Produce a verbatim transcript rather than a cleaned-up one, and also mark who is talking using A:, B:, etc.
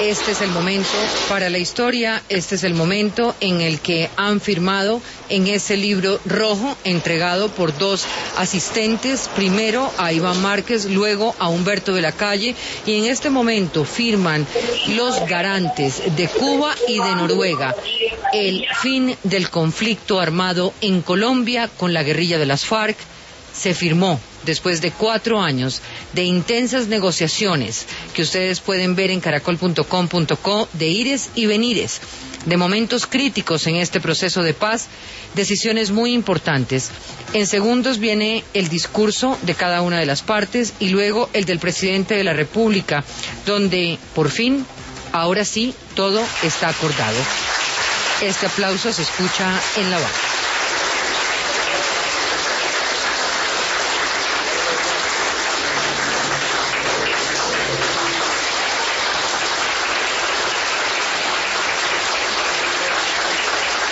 A: este es el momento para la historia, este es el momento en el que han firmado en ese libro rojo entregado por dos asistentes, primero a Iván Márquez, luego a Humberto de la Calle, y en este momento firman los garantes de Cuba y de Noruega el fin del conflicto armado en Colombia con la guerrilla de las FARC. Se firmó después de cuatro años de intensas negociaciones que ustedes pueden ver en caracol punto com punto co, de ires y venires, de momentos críticos en este proceso de paz, decisiones muy importantes. En segundos viene el discurso de cada una de las partes y luego el del presidente de la República, donde por fin, ahora sí, todo está acordado. Este aplauso se escucha en La Habana.